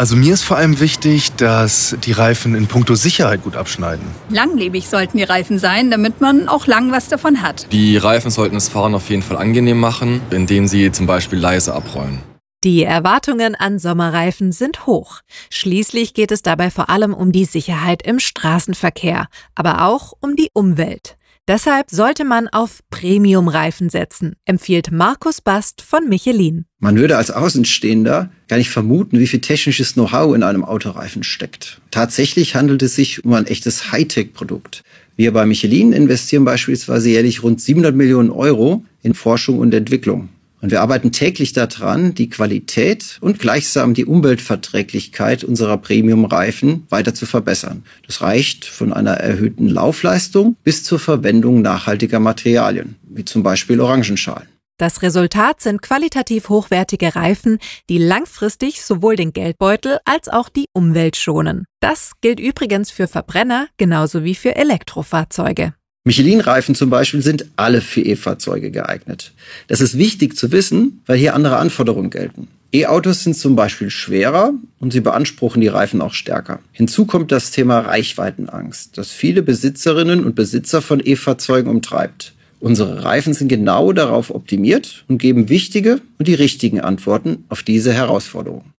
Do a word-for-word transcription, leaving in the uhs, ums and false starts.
Also mir ist vor allem wichtig, dass die Reifen in puncto Sicherheit gut abschneiden. Langlebig sollten die Reifen sein, damit man auch lang was davon hat. Die Reifen sollten das Fahren auf jeden Fall angenehm machen, indem sie zum Beispiel leise abrollen. Die Erwartungen an Sommerreifen sind hoch. Schließlich geht es dabei vor allem um die Sicherheit im Straßenverkehr, aber auch um die Umwelt. Deshalb sollte man auf Premium-Reifen setzen, empfiehlt Markus Bast von Michelin. Man würde als Außenstehender gar nicht vermuten, wie viel technisches Know-how in einem Autoreifen steckt. Tatsächlich handelt es sich um ein echtes Hightech-Produkt. Wir bei Michelin investieren beispielsweise jährlich rund siebenhundert Millionen Euro in Forschung und Entwicklung. Und wir arbeiten täglich daran, die Qualität und gleichsam die Umweltverträglichkeit unserer Premium-Reifen weiter zu verbessern. Das reicht von einer erhöhten Laufleistung bis zur Verwendung nachhaltiger Materialien, wie zum Beispiel Orangenschalen. Das Resultat sind qualitativ hochwertige Reifen, die langfristig sowohl den Geldbeutel als auch die Umwelt schonen. Das gilt übrigens für Verbrenner genauso wie für Elektrofahrzeuge. Michelin-Reifen zum Beispiel sind alle für E-Fahrzeuge geeignet. Das ist wichtig zu wissen, weil hier andere Anforderungen gelten. E-Autos sind zum Beispiel schwerer und sie beanspruchen die Reifen auch stärker. Hinzu kommt das Thema Reichweitenangst, das viele Besitzerinnen und Besitzer von E-Fahrzeugen umtreibt. Unsere Reifen sind genau darauf optimiert und geben wichtige und die richtigen Antworten auf diese Herausforderung.